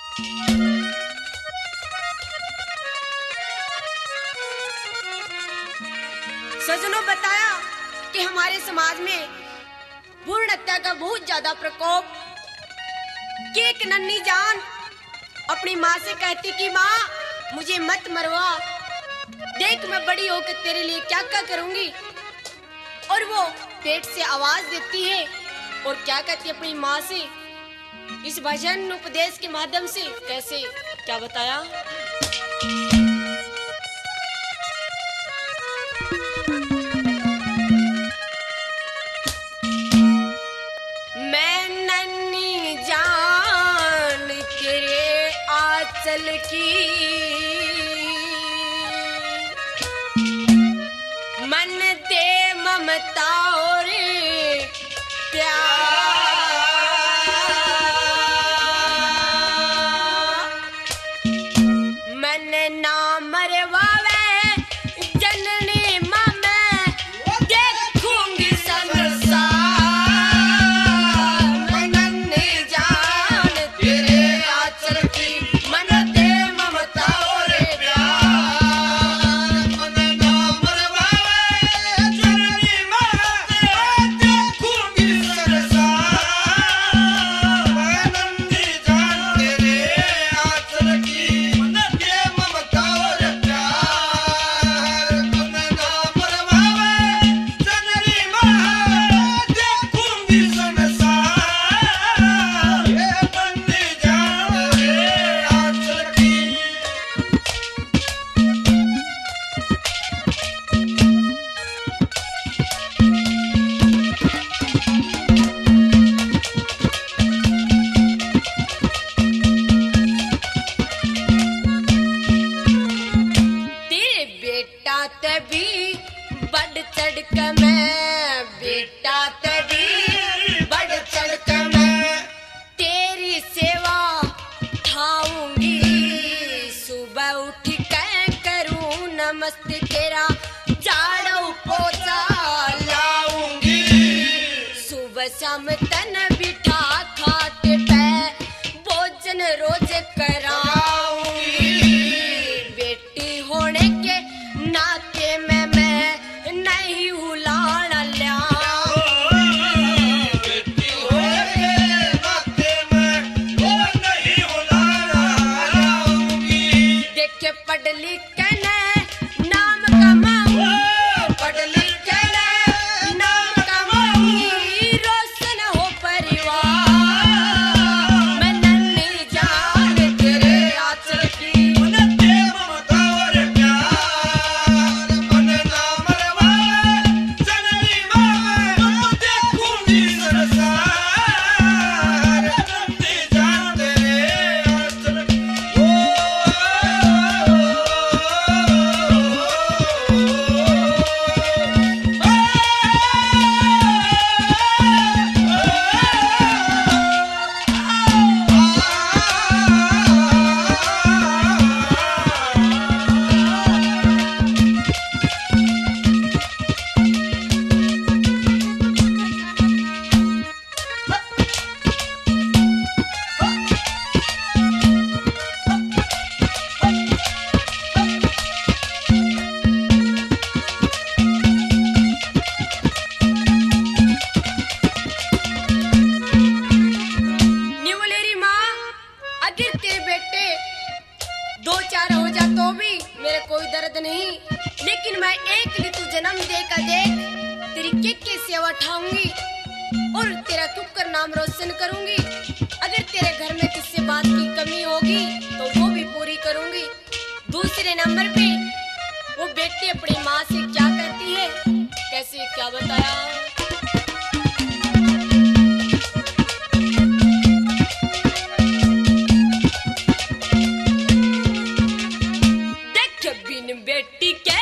सज्जनों, बताया कि हमारे समाज में भ्रूण हत्या का बहुत ज्यादा प्रकोप, कि एक नन्ही जान अपनी माँ से कहती कि माँ मुझे मत मरवा, देख मैं बड़ी होकर तेरे लिए क्या क्या करूंगी। और वो पेट से आवाज देती है और क्या कहती है अपनी माँ से, इस भजन उपदेश के माध्यम से। कैसे, क्या बताया? मैं नन्ही जान तेरे आंचल की, मन दे ममता और प्यार, मन ना मरवावे जननी माँ, मैं देखूंगी संसार। मैं नन्ही जान तेरे आंचल की, मन दे ममता और प्यार, मन ना मरवावे जननी माँ, मैं देखूंगी संसार। मैं नन्ही जान तेरे आंचल की, मन दे ममता और प्यार, मन ना मरवावे जननी माँ, देखूंगी संसार। ये नन्ही जान तेरे आंचल की। तेरे बेटा तभी बढ़ चढ़ कर, मैं बेटा तभी बढ़ चढ़ कर मैं तेरी सेवा उठाऊंगी। सुबह उठ कर करूं नमस्ते तेरा, झाड़ू पोछा लाऊंगी। सुबह शाम तन बिठा खाते पे भोजन रोज कराऊंगी। बेटी होने के नाते में मैं नहीं हुलाना बेटी होने के नाते मैं वो नहीं हुलाना लाऊंगी। देख के पढ़ लिख के नाम कमाऊं, पढ़ लिख के नाम कमाऊंगी, रोशन हो परिवार। मैं नन्ही जान तेरे आंचल की, मन दे ममता और प्यार, मन ना मरवावे जननी माँ, मैं देखूंगी संसार। नन्ही जान तेरे आंचल की। निवलेरी माँ, अगर तेरे बेटे 2-4 हो जा तो भी मेरे कोई दर्द नहीं, लेकिन मैं एक ऋतु जन्म दे का देख तेरी के सेवा उठाऊंगी और तेरा तुक्कर नाम रोशन करूंगी। अगर तेरे घर में किसी बात की कमी होगी तो वो भी पूरी करूंगी। दूसरे नंबर पे वो बेटी अपनी माँ से क्या कहती है, कैसे, क्या बताया? देख बिन बेटी के,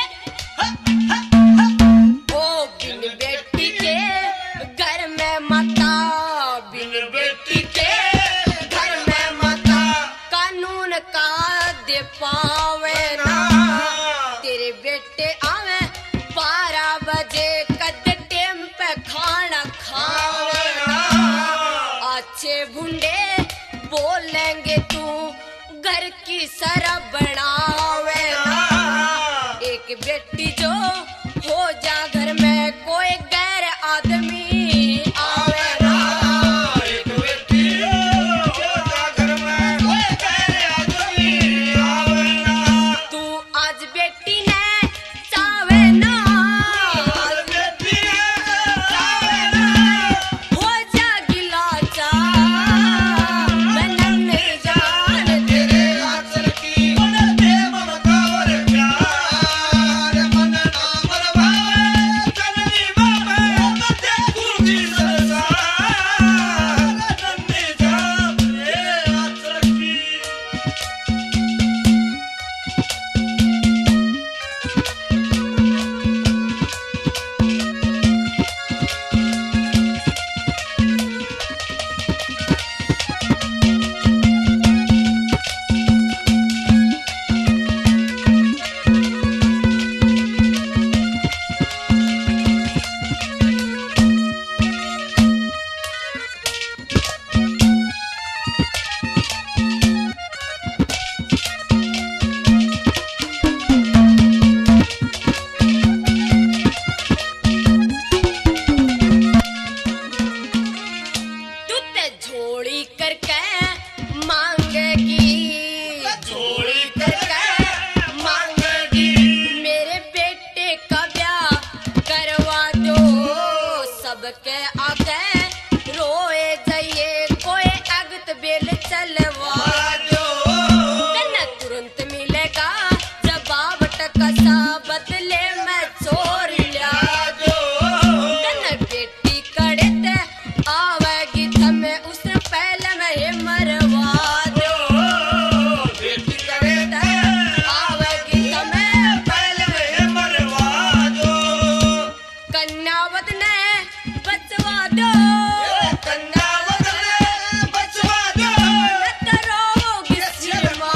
ओ बिन बेटी के घर में माता, बिन बेटी के घर में माता, कानून का दे पावे ना। तेरे बेटे आवे 12 बजे, कद टेम पे खाना खावे ना। अच्छे भुंडे बोलेंगे तू बेटी सरब बनावे ना, एक बेटी जो हो जा घर में कोई गैर आदमी आवे ना, एक बेटी हो जा घर में कोई गैर आदमी आवे ना, तू आज बेटी ने चावे ना, आज बेटी आवे ना, हो जा गिला चा बनन जान तेरे आंचल की बनते ममता और प्यार, मन ना मरवावे जननी माँ मैं देखूंगी संसार, नन्ही जान तेरे आंचल की। तुते झोली करके मांगेगी, झोली करके मांगेगी, मेरे बेटे का ब्याह करवा दो, सबके आगे रोए जाइए कोई अगत बेल चलवा आजो तन्ना तुरंत मिलेगा जवाब टकसा बदले में छोड़ लिया, आजो तन्ना बेटी कड़े ते आवेगी थमे उसने पहले में ही मरवा दो, बेटी करे ते आवेगी थमे पहले में मरवा दो, कन्यावत ने बचवा दो, कन्या बदले बचवा दो, करोगी सिरमा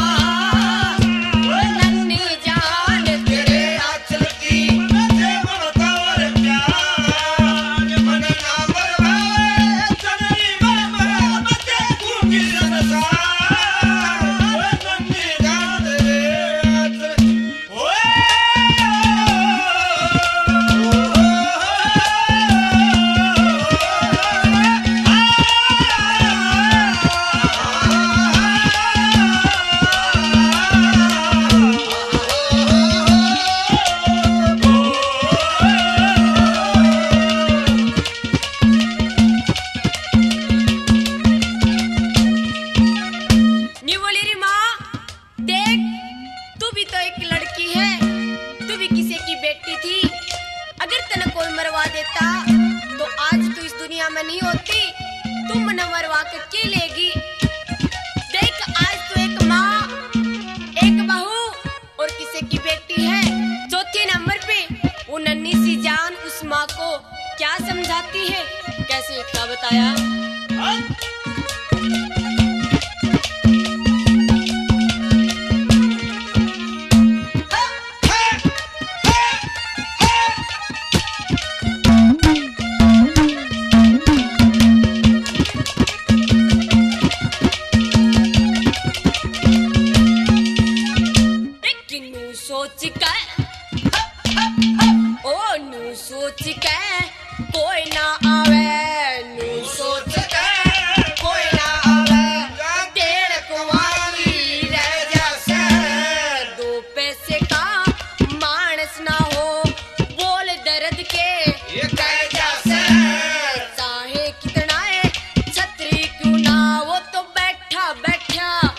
नन्ही जान तेरे आंचल की बनते ममता और प्यार, मन ना मरवावे जननी माँ मैं देखूंगी संसार, नन्ही जान तेरे आंचल की। नी बोली री माँ, देख तू भी तो एक लड़की है, तू भी किसी की बेटी थी, अगर तने कोई मरवा देता तो आज तू इस दुनिया में नहीं होती, तू मने मरवा के की लेगी। देख आज तू एक माँ, एक बहू और किसी की बेटी है, चौथे नंबर पे वो नन्ही सी जान उस माँ को क्या समझाती है, कैसे क्या बताया। सोच के ओ नू सोच के कोई ना आवे, नू सोच के कोई ना आवे, तेरे कुंवारी रह जासे, दो पैसे का मानस ना हो, बोल दर्द के ये कह जासे, चाहे कितना है छतरी क्यों ना, वो तो बैठा बैठा